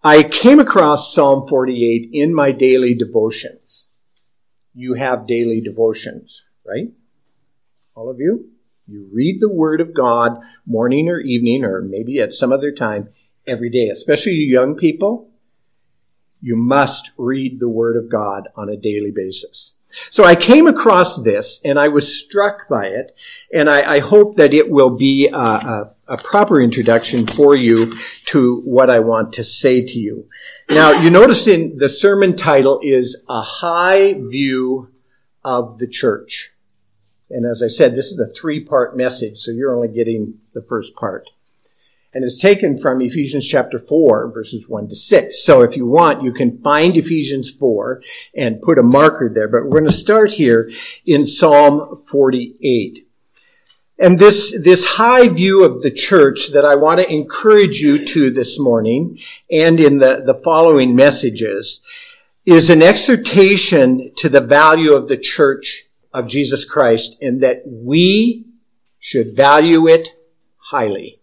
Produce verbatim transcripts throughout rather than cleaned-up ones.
I came across Psalm forty-eight in my daily devotions. You have daily devotions, right? All of you? You read the Word of God morning or evening or maybe at some other time every day, especially you young people. You must read the Word of God on a daily basis. So I came across this and I was struck by it, and I, I hope that it will be a, a, a proper introduction for you to what I want to say to you. Now, you notice in the sermon title is A High View of the Church. And as I said, this is a three-part message, so you're only getting the first part. And it's taken from Ephesians chapter four, verses one to six. So if you want, you can find Ephesians four and put a marker there. But we're going to start here in Psalm forty-eight. And this, this high view of the church that I want to encourage you to this morning and in the, the following messages is an exhortation to the value of the church of Jesus Christ, and that we should value it highly.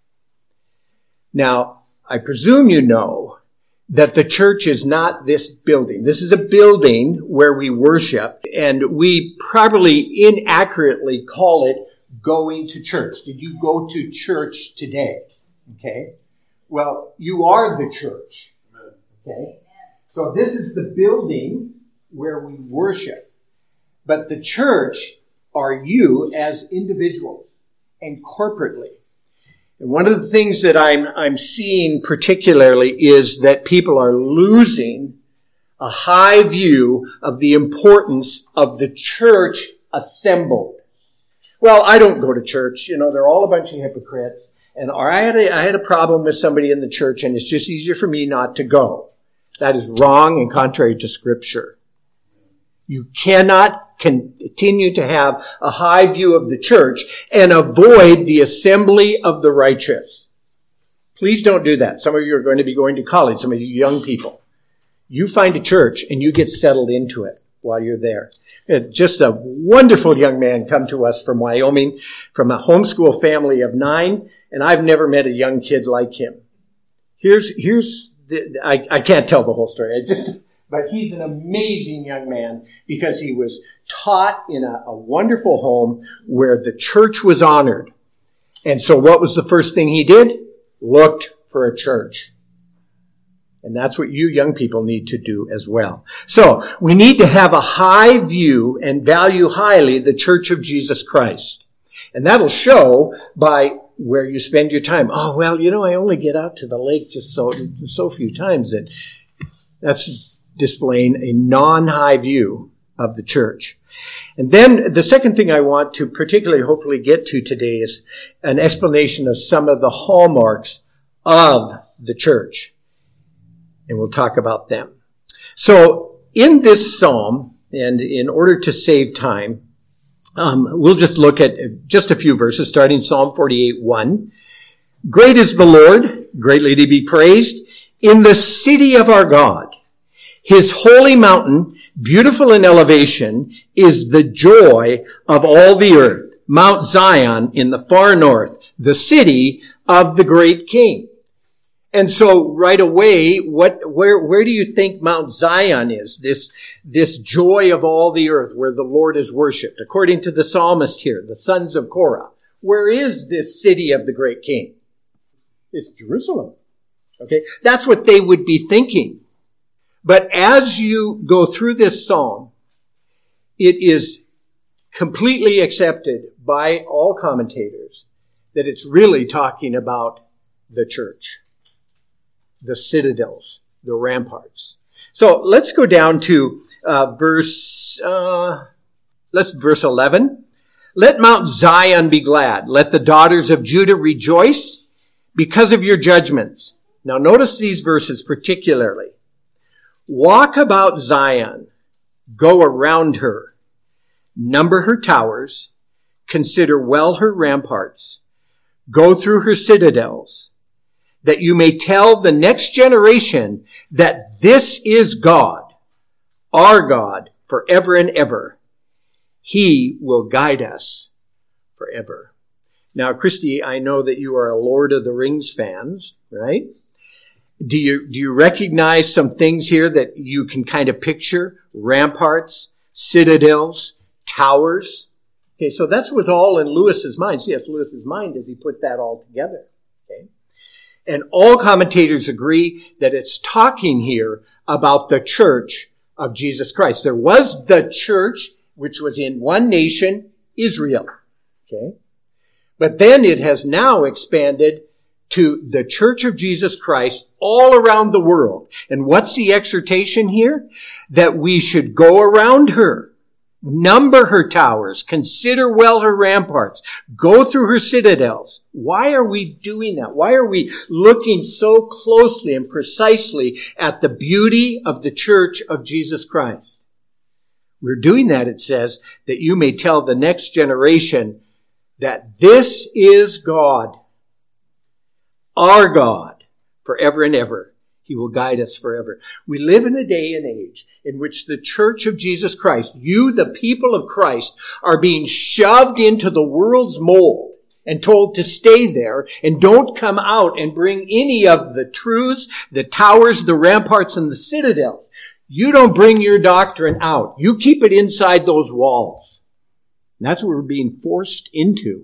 Now, I presume you know that the church is not this building. This is a building where we worship, and we probably inaccurately call it going to church. Did you go to church today? Okay. Well, you are the church. Okay. So this is the building where we worship. But the church are you as individuals and corporately. And one of the things that I'm, I'm seeing particularly is that people are losing a high view of the importance of the church assembled. Well, I don't go to church. You know, they're all a bunch of hypocrites. And or I had a, I had a problem with somebody in the church, and it's just easier for me not to go. That is wrong and contrary to Scripture. You cannot continue to have a high view of the church and avoid the assembly of the righteous. Please don't do that. Some of you are going to be going to college, some of you young people. You find a church and you get settled into it while you're there. Just a wonderful young man come to us from Wyoming, from a homeschool family of nine, and I've never met a young kid like him. Here's, here's, the, I, I can't tell the whole story. I just, but he's an amazing young man because he was taught in a, a wonderful home where the church was honored. And so what was the first thing he did? Looked for a church. And that's what you young people need to do as well. So we need to have a high view and value highly the church of Jesus Christ. And that'll show by where you spend your time. Oh, well, you know, I only get out to the lake just so, so few times that that's displaying a non-high view of the church. And then the second thing I want to particularly hopefully get to today is an explanation of some of the hallmarks of the church. And we'll talk about them. So in this psalm, and in order to save time, um, we'll just look at just a few verses, starting Psalm forty-eight, one. Great is the Lord, greatly to be praised, in the city of our God. His holy mountain, beautiful in elevation, is the joy of all the earth. Mount Zion in the far north, the city of the great King. And so right away, what, where, where do you think Mount Zion is? This, this joy of all the earth where the Lord is worshiped. According to the psalmist here, the sons of Korah. Where is this city of the great King? It's Jerusalem. Okay. That's what they would be thinking. But as you go through this psalm, it is completely accepted by all commentators that it's really talking about the church. The citadels, the ramparts. So let's go down to uh, verse, uh, let's verse eleven. Let Mount Zion be glad. Let the daughters of Judah rejoice because of your judgments. Now notice these verses particularly. Walk about Zion, go around her, number her towers, consider well her ramparts, go through her citadels, that you may tell the next generation that this is God, our God, forever and ever. He will guide us forever. Now, Christy, I know that you are a Lord of the Rings fans, right? Do you, do you recognize some things here that you can kind of picture? Ramparts, citadels, towers. Okay, so that was all in Lewis's mind. Yes, Lewis's mind as he put that all together. Okay. And all commentators agree that it's talking here about the church of Jesus Christ. There was the church, which was in one nation, Israel. Okay. But then it has now expanded to the church of Jesus Christ all around the world. And what's the exhortation here? That we should go around her, number her towers, consider well her ramparts, go through her citadels. Why are we doing that? Why are we looking so closely and precisely at the beauty of the church of Jesus Christ? We're doing that, it says, that you may tell the next generation that this is God, our God, forever and ever. He will guide us forever. We live in a day and age in which the church of Jesus Christ, you, the people of Christ, are being shoved into the world's mold and told to stay there and don't come out and bring any of the truths, the towers, the ramparts, and the citadels. You don't bring your doctrine out. You keep it inside those walls. And that's what we're being forced into.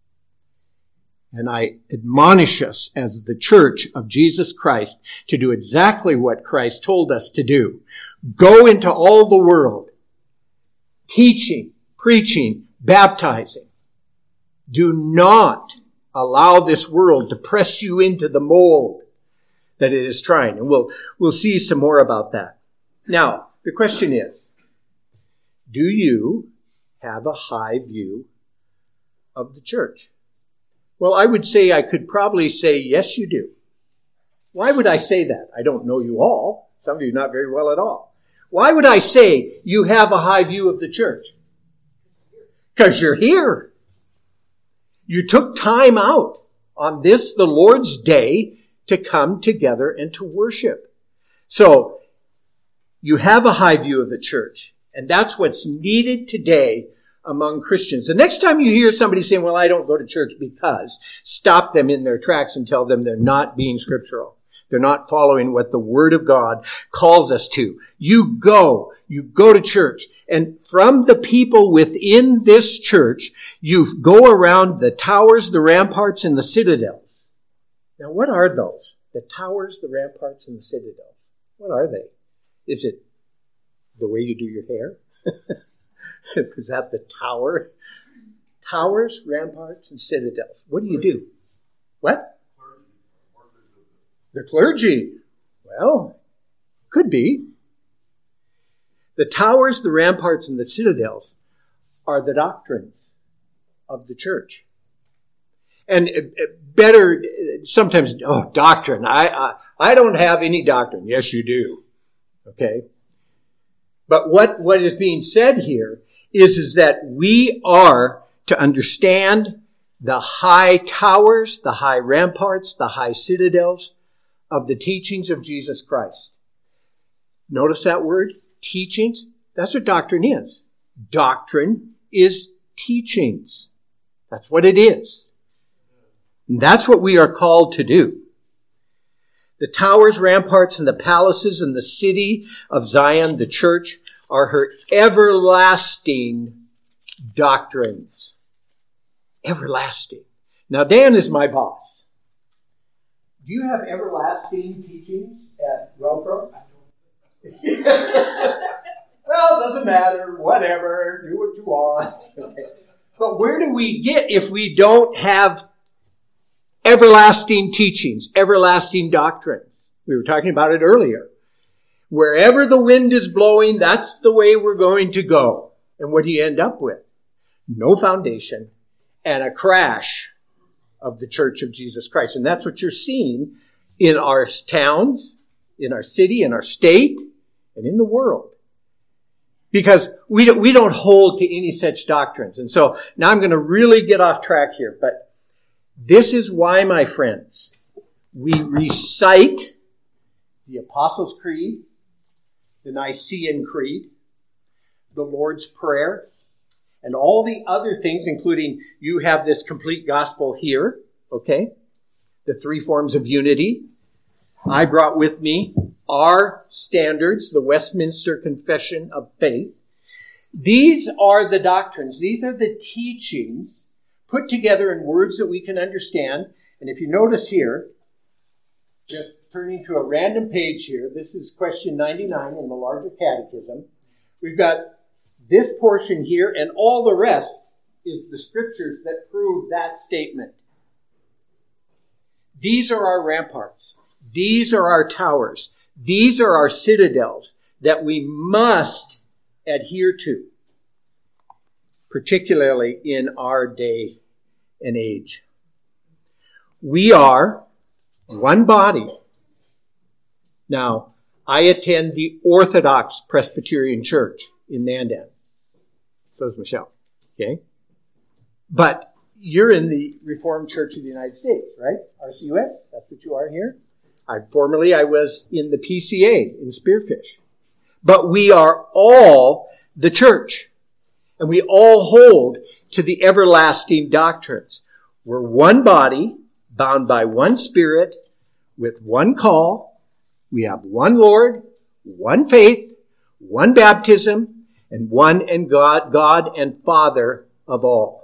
And I admonish us as the church of Jesus Christ to do exactly what Christ told us to do. Go into all the world, teaching, preaching, baptizing. Do not allow this world to press you into the mold that it is trying. And we'll, we'll see some more about that. Now, the question is, do you have a high view of the church? Well, I would say I could probably say, yes, you do. Why would I say that? I don't know you all. Some of you not very well at all. Why would I say you have a high view of the church? Because you're here. You took time out on this, the Lord's day, to come together and to worship. So, you have a high view of the church. And that's what's needed today among Christians. The next time you hear somebody saying, well, I don't go to church because, stop them in their tracks and tell them they're not being scriptural. They're not following what the Word of God calls us to. You go. You go to church. And from the people within this church, you go around the towers, the ramparts, and the citadels. Now, what are those? The towers, the ramparts, and the citadels. What are they? Is it the way you do your hair? Is that the tower? Towers, ramparts, and citadels. What do you do? What? The clergy. Well, could be. The towers, the ramparts, and the citadels are the doctrines of the church. And better, sometimes, oh, doctrine. I, I, I don't have any doctrine. Yes, you do. Okay? But what, what is being said here is, is that we are to understand the high towers, the high ramparts, the high citadels of the teachings of Jesus Christ. Notice that word, teachings. That's what doctrine is. Doctrine is teachings. That's what it is. And that's what we are called to do. The towers, ramparts, and the palaces and the city of Zion, the church, are her everlasting doctrines. Everlasting. Now, Dan is my boss. Do you have everlasting teachings at WellPro? Well, it doesn't matter. Whatever. Do what you want. Okay. But where do we get if we don't have everlasting teachings, everlasting doctrines? We were talking about it earlier. Wherever the wind is blowing, that's the way we're going to go. And what do you end up with? No foundation and a crash of the Church of Jesus Christ. And that's what you're seeing in our towns, in our city, in our state, and in the world. Because we don't, we don't hold to any such doctrines. And so now I'm going to really get off track here. But this is why, my friends, we recite the Apostles' Creed, the Nicene Creed, the Lord's Prayer, and all the other things, including you have this complete gospel here, okay? The three forms of unity. I brought with me our standards, the Westminster Confession of Faith. These are the doctrines. These are the teachings put together in words that we can understand. And if you notice here, just turning to a random page here, this is question ninety-nine in the larger catechism. We've got this portion here, and all the rest is the scriptures that prove that statement. These are our ramparts. These are our towers. These are our citadels that we must adhere to, particularly in our day and age. We are one body. Now, I attend the Orthodox Presbyterian Church in Mandan. So does Michelle. Okay? But you're in the Reformed Church of the United States, right? R C U S? That's what you are here? I, formerly, I was in the P C A in Spearfish. But we are all the church. And we all hold to the everlasting doctrines. We're one body, bound by one Spirit, with one call. We have one Lord, one faith, one baptism, and one and God, God and Father of all.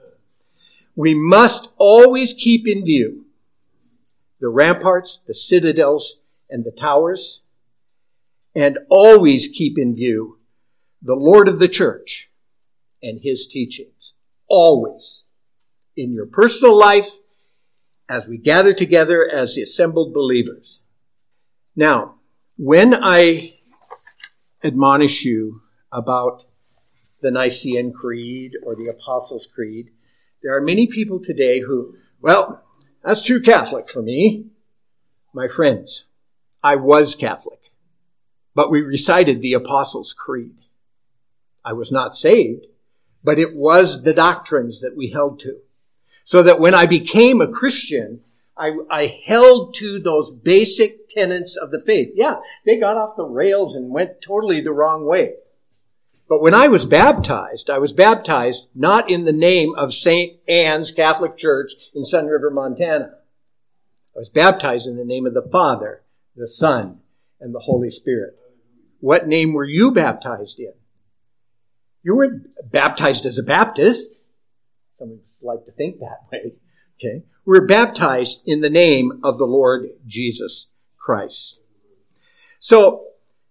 We must always keep in view the ramparts, the citadels, and the towers, and always keep in view the Lord of the church and his teachings. Always. In your personal life, as we gather together as the assembled believers. Now, when I admonish you about the Nicene Creed or the Apostles' Creed, there are many people today who, well, that's true Catholic for me. My friends, I was Catholic, but we recited the Apostles' Creed. I was not saved, but it was the doctrines that we held to. So that when I became a Christian, I, I held to those basic tenets of the faith. Yeah, they got off the rails and went totally the wrong way. But when I was baptized, I was baptized not in the name of Saint Anne's Catholic Church in Sun River, Montana. I was baptized in the name of the Father, the Son, and the Holy Spirit. What name were you baptized in? You weren't baptized as a Baptist. Some of us like to think that way. Okay. We're baptized in the name of the Lord Jesus Christ. So,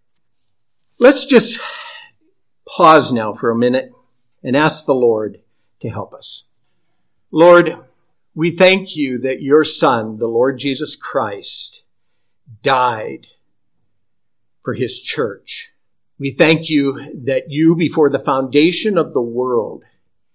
let's just pause now for a minute and ask the Lord to help us. Lord, we thank you that your Son, the Lord Jesus Christ, died for his church. We thank you that you, before the foundation of the world,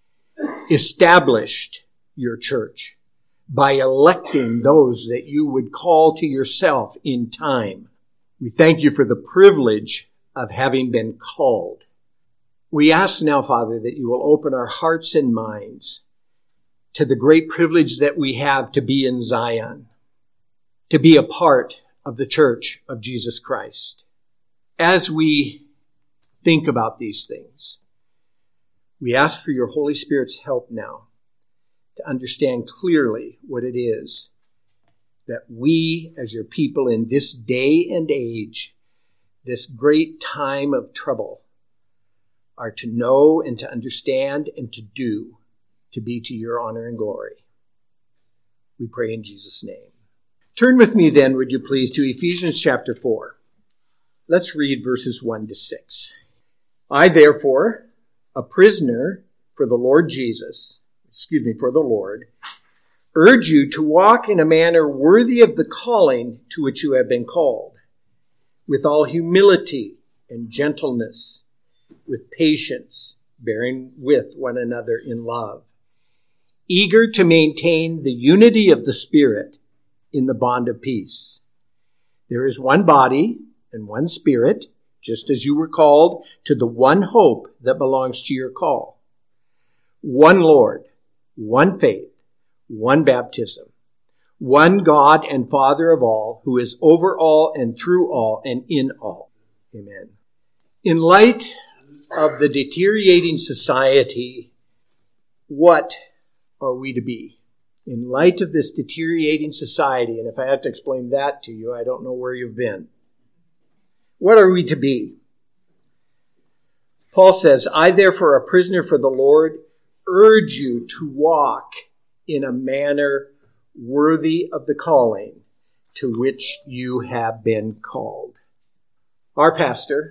established your church by electing those that you would call to yourself in time. We thank you for the privilege of having been called. We ask now, Father, that you will open our hearts and minds to the great privilege that we have to be in Zion, to be a part of the church of Jesus Christ. As we think about these things, we ask for your Holy Spirit's help now to understand clearly what it is that we, as your people in this day and age, this great time of trouble, are to know and to understand and to do, to be to your honor and glory. We pray in Jesus' name. Turn with me then, would you please, to Ephesians chapter four. Let's read verses one to six. I, therefore, a prisoner for the Lord Jesus, excuse me, for the Lord, urge you to walk in a manner worthy of the calling to which you have been called, with all humility and gentleness, with patience, bearing with one another in love, eager to maintain the unity of the Spirit in the bond of peace. There is one body and one Spirit, just as you were called to the one hope that belongs to your call. One Lord, one faith, one baptism, one God and Father of all, who is over all and through all and in all. Amen. In light of the deteriorating society, what are we to be? In light of this deteriorating society, and if I had to explain that to you, I don't know where you've been. What are we to be? Paul says, I therefore, a prisoner for the Lord, urge you to walk in a manner worthy of the calling to which you have been called. Our pastor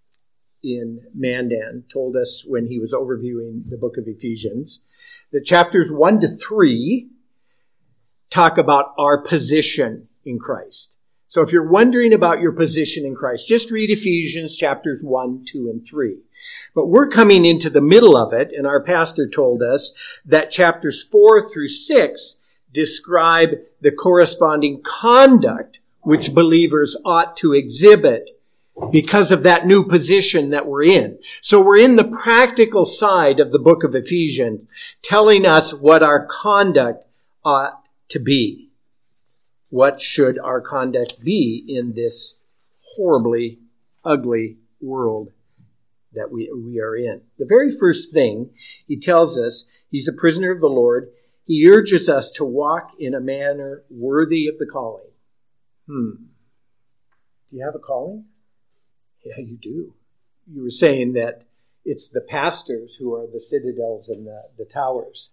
in Mandan told us when he was overviewing the book of Ephesians that chapters one to three talk about our position in Christ. So if you're wondering about your position in Christ, just read Ephesians chapters one, two, and three. But we're coming into the middle of it, and our pastor told us that chapters four through six describe the corresponding conduct which believers ought to exhibit because of that new position that we're in. So we're in the practical side of the book of Ephesians, telling us what our conduct ought to be. What should our conduct be in this horribly ugly world that we, we are in? The very first thing he tells us, he's a prisoner of the Lord. He urges us to walk in a manner worthy of the calling. Hmm. Do you have a calling? Yeah, you do. You were saying that it's the pastors who are the citadels and the, the towers.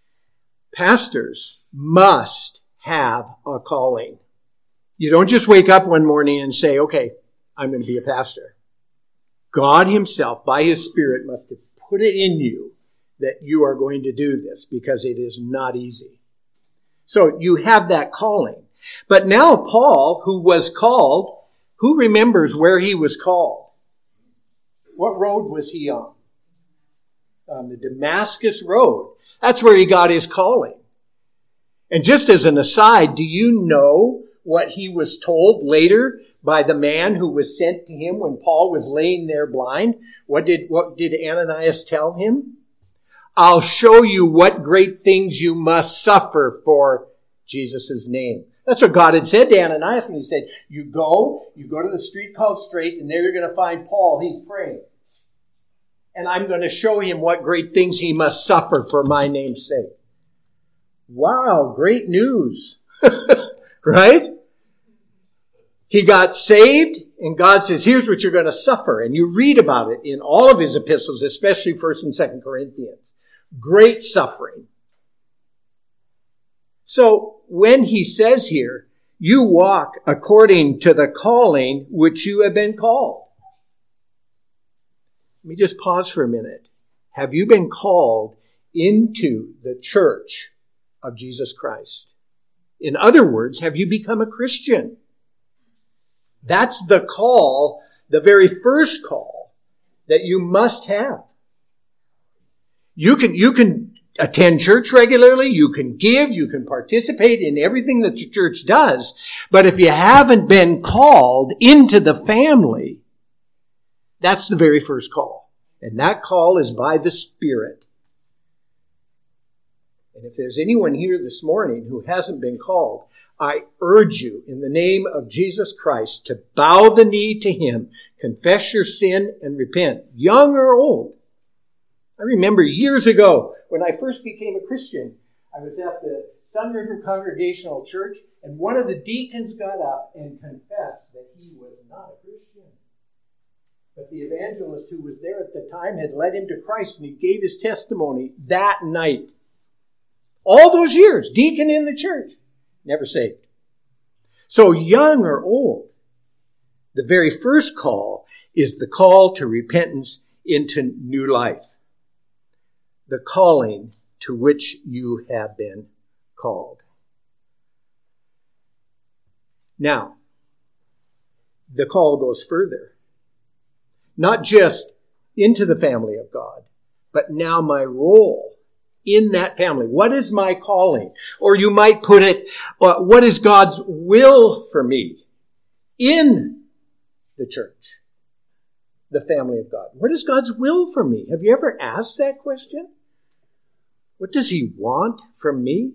Pastors must have a calling. You don't just wake up one morning and say, okay, I'm going to be a pastor. God himself, by his Spirit, must have put it in you that you are going to do this, because it is not easy. So you have that calling. But now Paul, who was called, who remembers where he was called? What road was he on? On the Damascus road. That's where he got his calling. And just as an aside, do you know what he was told later by the man who was sent to him when Paul was laying there blind? What did, what did Ananias tell him? I'll show you what great things you must suffer for Jesus' name. That's what God had said to Ananias when he said, you go, you go to the street called Straight, and there you're going to find Paul. He's praying. And I'm going to show him what great things he must suffer for my name's sake. Wow, great news. Right? He got saved, and God says, here's what you're going to suffer. And you read about it in all of his epistles, especially First and Second Corinthians. Great suffering. So when he says here, you walk according to the calling which you have been called. Let me just pause for a minute. Have you been called into the church of Jesus Christ? In other words, have you become a Christian? That's the call, the very first call that you must have. You can, you can attend church regularly, you can give, you can participate in everything that the church does, but if you haven't been called into the family, that's the very first call. And that call is by the Spirit. And if there's anyone here this morning who hasn't been called, I urge you in the name of Jesus Christ to bow the knee to him, confess your sin, and repent, young or old. I remember years ago when I first became a Christian, I was at the Sun River Congregational Church, and one of the deacons got up and confessed that he was not a Christian. But the evangelist who was there at the time had led him to Christ, and he gave his testimony that night. All those years, deacon in the church, never saved. So young or old, the very first call is the call to repentance into new life. The calling to which you have been called. Now, the call goes further. Not just into the family of God, but now my role in that family. What is my calling? Or you might put it, uh, what is God's will for me in the church, the family of God? What is God's will for me? Have you ever asked that question? What does he want from me?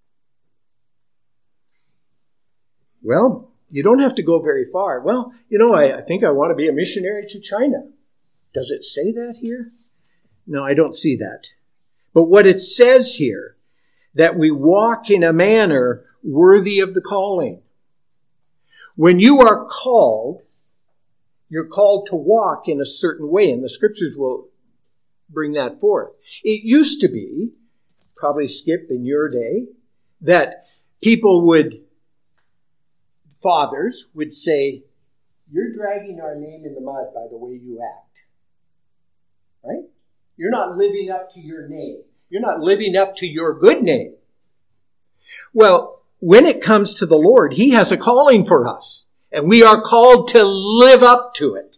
Well, you don't have to go very far. Well, you know, I, I think I want to be a missionary to China. Does it say that here? No, I don't see that. But what it says here, that we walk in a manner worthy of the calling. When you are called, you're called to walk in a certain way, and the scriptures will bring that forth. It used to be, probably Skip in your day, that people would, fathers would say, "You're dragging our name in the mud by the way you act." Right? You're not living up to your name. You're not living up to your good name. Well, when it comes to the Lord, He has a calling for us, and we are called to live up to it.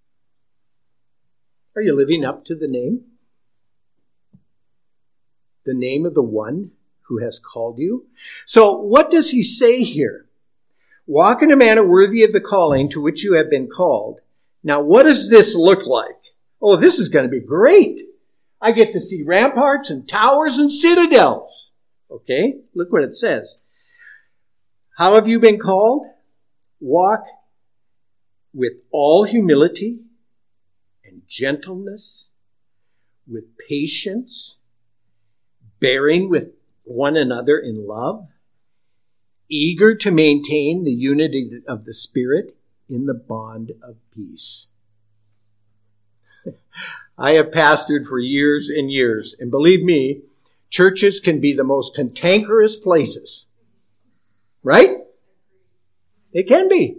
Are you living up to the name? The name of the one who has called you? So what does He say here? Walk in a manner worthy of the calling to which you have been called. Now, what does this look like? Oh, this is going to be great. I get to see ramparts and towers and citadels. Okay, look what it says. How have you been called? Walk with all humility and gentleness, with patience, bearing with one another in love, eager to maintain the unity of the Spirit in the bond of peace. I have pastored for years and years, and believe me, churches can be the most cantankerous places. Right? They can be.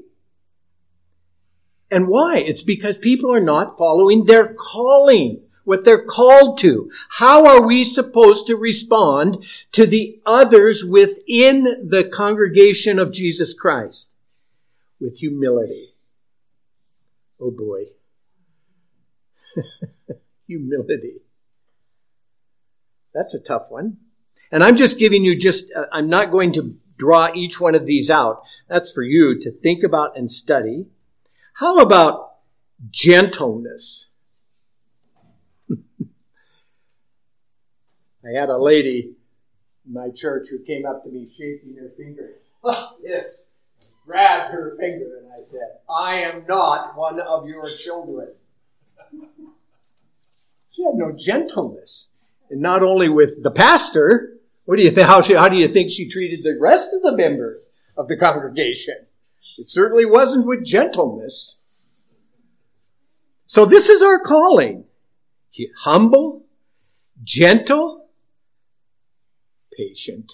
And why? It's because people are not following their calling, what they're called to. How are we supposed to respond to the others within the congregation of Jesus Christ? With humility. Oh boy. Humility. That's a tough one. And I'm just giving you just, uh, I'm not going to draw each one of these out. That's for you to think about and study. How about gentleness? I had a lady in my church who came up to me shaking her finger. Yes, grabbed her finger, and I said, "I am not one of your children." She had no gentleness. And not only with the pastor, what do you think? How, she, how do you think she treated the rest of the members of the congregation? It certainly wasn't with gentleness. So this is our calling. Humble, gentle, patient.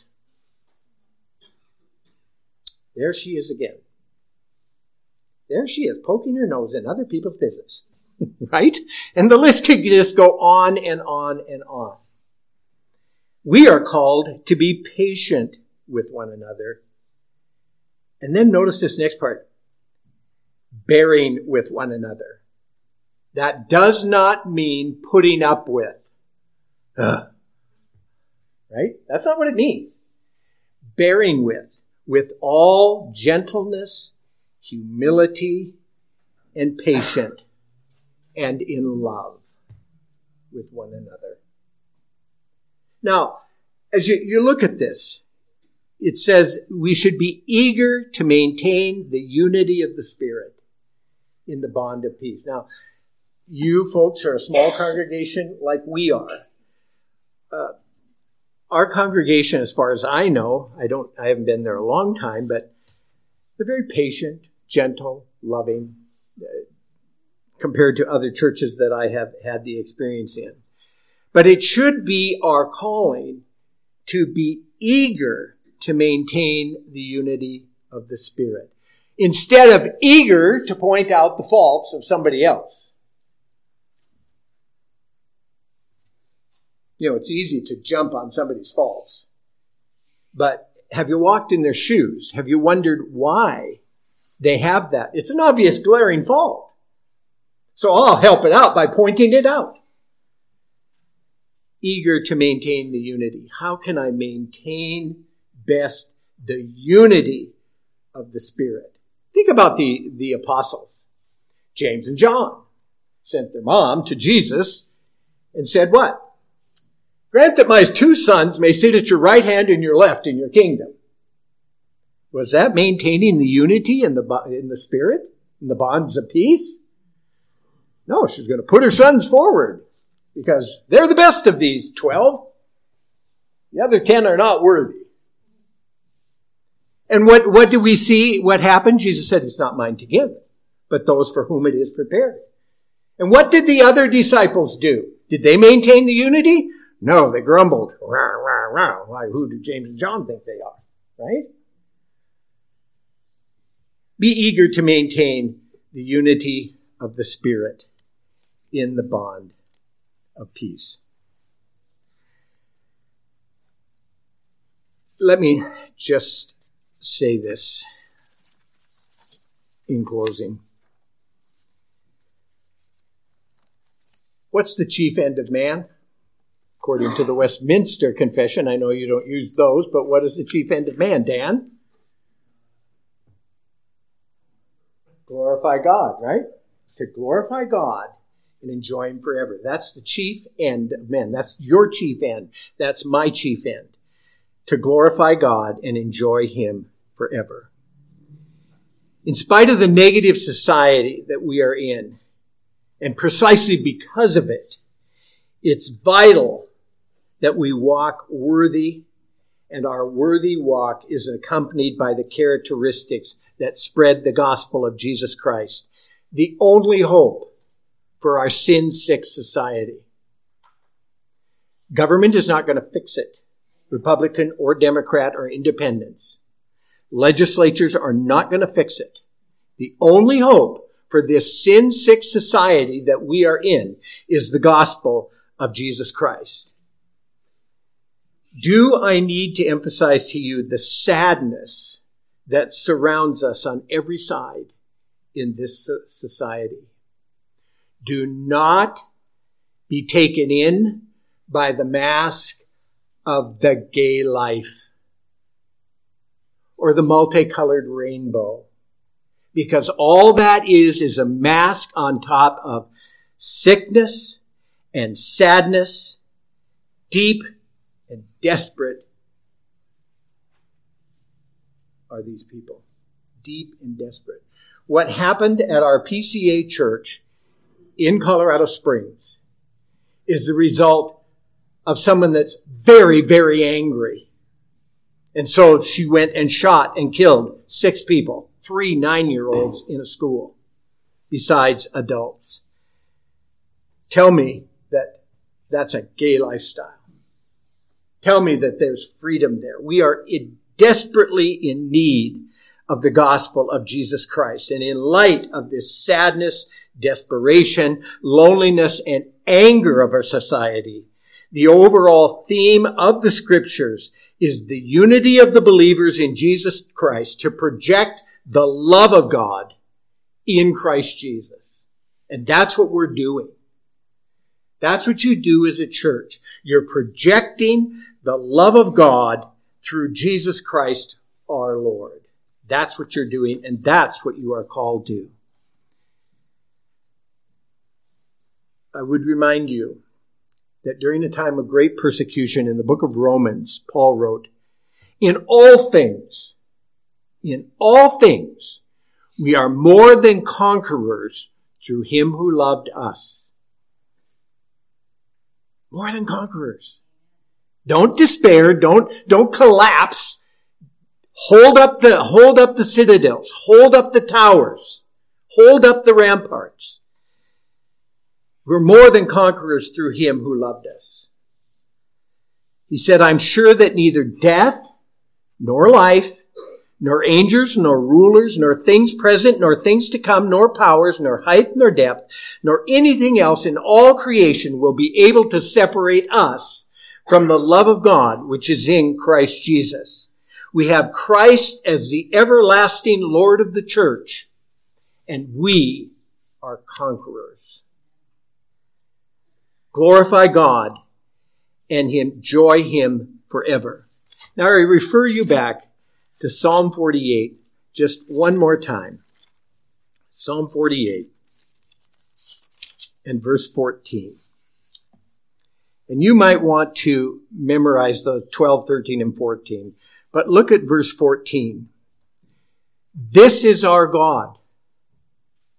There she is again. There she is, poking her nose in other people's business. Right? And the list could just go on and on and on. We are called to be patient with one another. And then notice this next part. Bearing with one another. That does not mean putting up with. Ugh. Right? That's not what it means. Bearing with. With all gentleness, humility, and patience. And in love with one another. Now, as you, you look at this, it says we should be eager to maintain the unity of the Spirit in the bond of peace. Now, you folks are a small congregation like we are. Uh, our congregation, as far as I know, I don't, I haven't been there a long time, but they're very patient, gentle, loving, uh, compared to other churches that I have had the experience in. But it should be our calling to be eager to maintain the unity of the Spirit, instead of eager to point out the faults of somebody else. You know, it's easy to jump on somebody's faults. But have you walked in their shoes? Have you wondered why they have that? It's an obvious glaring fault. So I'll help it out by pointing it out. Eager to maintain the unity. How can I maintain best the unity of the Spirit? Think about the, the apostles. James and John sent their mom to Jesus and said what? Grant that my two sons may sit at your right hand and your left in your kingdom. Was that maintaining the unity in the, in the Spirit? In the bonds of peace? No, she's going to put her sons forward because they're the best of these twelve. The other ten are not worthy. And what, what do we see? What happened? Jesus said, it's not mine to give, but those for whom it is prepared. And what did the other disciples do? Did they maintain the unity? No, they grumbled. Rah, rah, rah. Why, who do James and John think they are? Right? Be eager to maintain the unity of the Spirit in the bond of peace. Let me just say this in closing. What's the chief end of man? According to the Westminster Confession, I know you don't use those, but what is the chief end of man, Dan? Glorify God, right? To glorify God and enjoy Him forever. That's the chief end of man. That's your chief end. That's my chief end. To glorify God and enjoy Him forever. In spite of the negative society that we are in, and precisely because of it, it's vital that we walk worthy, and our worthy walk is accompanied by the characteristics that spread the gospel of Jesus Christ, the only hope for our sin-sick society. Government is not going to fix it, Republican or Democrat or independents. Legislatures are not going to fix it. The only hope for this sin-sick society that we are in is the gospel of Jesus Christ. Do I need to emphasize to you the sadness that surrounds us on every side in this society? Do not be taken in by the mask of the gay life or the multicolored rainbow, because all that is is a mask on top of sickness and sadness, deep and desperate are these people. Deep and desperate. What happened at our P C A church in Colorado Springs is the result of someone that's very, very angry. And so she went and shot and killed six people, three nine-year-olds in a school, besides adults. Tell me that that's a gay lifestyle. Tell me that there's freedom there. We are in, desperately in need of the gospel of Jesus Christ. And in light of this sadness, desperation, loneliness, and anger of our society, the overall theme of the Scriptures is the unity of the believers in Jesus Christ to project the love of God in Christ Jesus. And that's what we're doing. That's what you do as a church. You're projecting the love of God through Jesus Christ our Lord. That's what you're doing, and that's what you are called to. I would remind you that during a time of great persecution in the book of Romans, Paul wrote, "In all things, in all things, we are more than conquerors through Him who loved us." More than conquerors. Don't despair. Don't, don't collapse. Hold up the, hold up the citadels. Hold up the towers. Hold up the ramparts. We're more than conquerors through Him who loved us. He said, "I'm sure that neither death, nor life, nor angels, nor rulers, nor things present, nor things to come, nor powers, nor height, nor depth, nor anything else in all creation will be able to separate us from the love of God, which is in Christ Jesus." We have Christ as the everlasting Lord of the church, and we are conquerors. Glorify God and enjoy Him forever. Now I refer you back to Psalm forty-eight just one more time. Psalm forty-eight and verse fourteen. And you might want to memorize the twelve, thirteen, and fourteen. But look at verse fourteen. This is our God.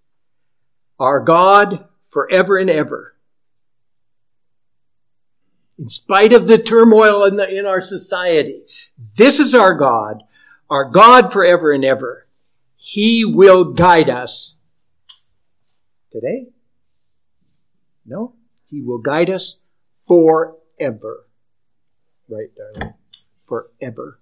Our God forever and ever. In spite of the turmoil in, the, in our society, this is our God, our God forever and ever. He will guide us. Today? No. He will guide us forever. Right, darling? Forever.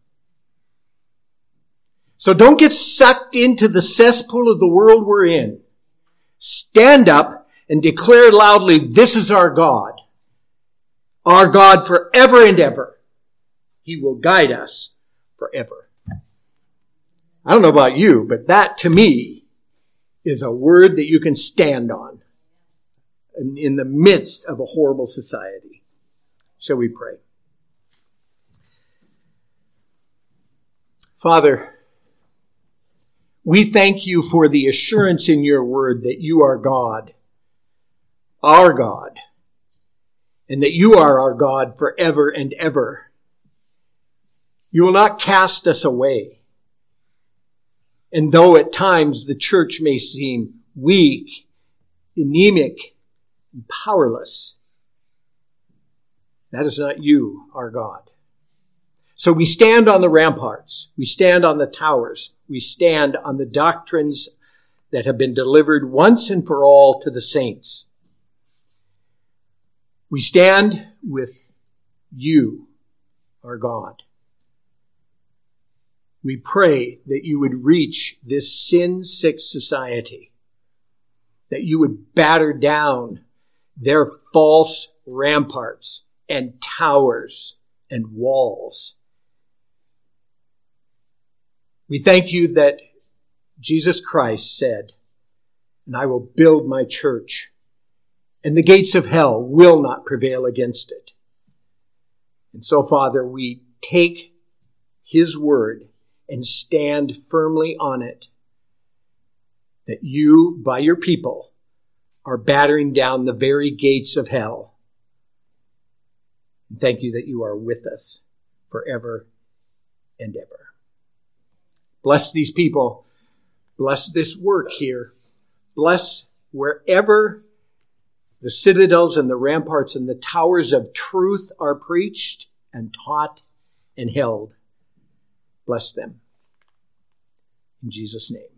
So don't get sucked into the cesspool of the world we're in. Stand up and declare loudly, this is our God. Our God forever and ever. He will guide us forever. I don't know about you, but that to me is a word that you can stand on in, in the midst of a horrible society. Shall we pray? Father, we thank you for the assurance in your word that you are God, our God, and that you are our God forever and ever. You will not cast us away. And though at times the church may seem weak, anemic, and powerless, that is not you, our God. So we stand on the ramparts. We stand on the towers. We stand on the doctrines that have been delivered once and for all to the saints. We stand with you, our God. We pray that you would reach this sin-sick society, that you would batter down their false ramparts and towers and walls. We thank you that Jesus Christ said, and I will build my church, and the gates of hell will not prevail against it. And so, Father, we take his word and stand firmly on it, that you, by your people, are battering down the very gates of hell. And thank you that you are with us forever and ever. Bless these people. Bless this work here. Bless wherever the citadels and the ramparts and the towers of truth are preached and taught and held. Bless them. In Jesus' name.